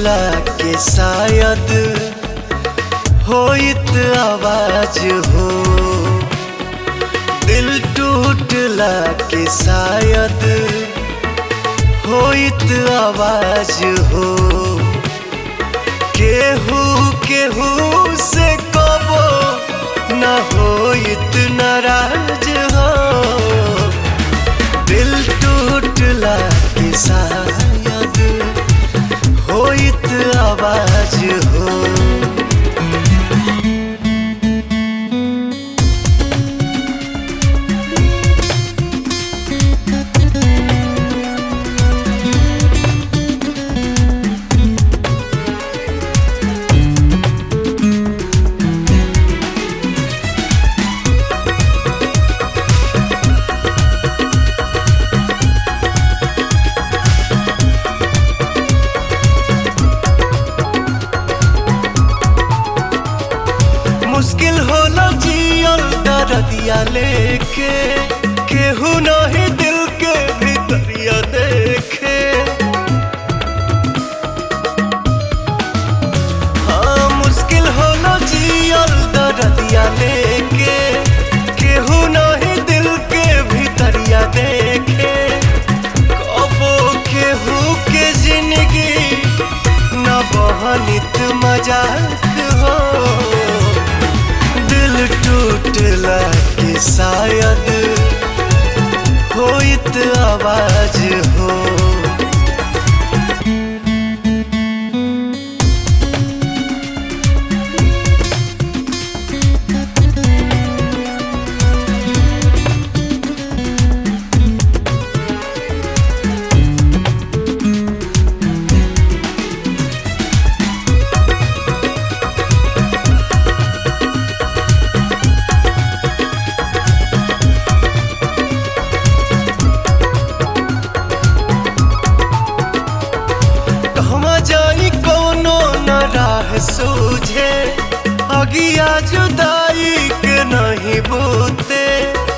टूटला के शायद होइत आवाज हो, दिल टूटला के शायद होइत आवाज हो। केहू केहू से कबो न होइत नाराज हो, दिल टूटला के शायद होइत आवाज हो। मुश्किल होला जियल दर्दिया लेके, केहू नहीं दिल के भीतरिया देखे। हाँ मुश्किल होला जियल दर्दिया लेके, केहू नहीं दिल के भीतरिया देखे। कबो केहू के जिंदगी न बहनित मजाक हो, दिल टूटला के शायद होइत आवाज हो। जाई कोनो न राह सूझे, अगिया जुदाई के नहीं बूते।